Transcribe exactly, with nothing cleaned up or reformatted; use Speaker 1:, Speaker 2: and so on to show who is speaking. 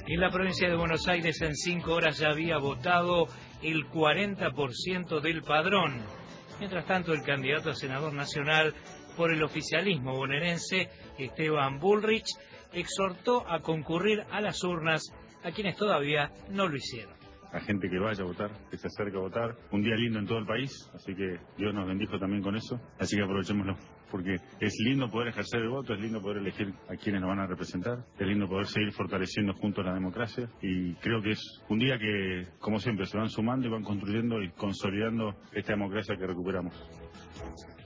Speaker 1: En la provincia de Buenos Aires en cinco horas ya había votado el cuarenta por ciento del padrón. Mientras tanto, el candidato a senador nacional por el oficialismo bonaerense, Esteban Bullrich, exhortó a concurrir a las urnas a quienes todavía no lo hicieron.
Speaker 2: A gente que vaya a votar, que se acerque a votar. Un día lindo en todo el país, así que Dios nos bendijo también con eso. Así que aprovechémoslo, porque es lindo poder ejercer el voto, es lindo poder elegir a quienes nos van a representar, es lindo poder seguir fortaleciendo juntos la democracia. Y creo que es un día que, como siempre, se van sumando y van construyendo y consolidando esta democracia que recuperamos.